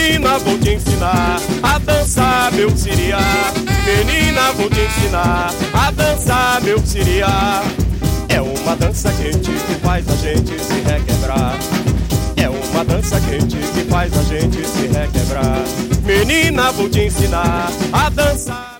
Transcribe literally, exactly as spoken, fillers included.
Menina, vou te ensinar a dançar meu siriá. Menina, vou te ensinar a dançar meu siriá. É uma dança quente que faz a gente se requebrar. É uma dança quente que faz a gente se requebrar. Menina, vou te ensinar a dançar.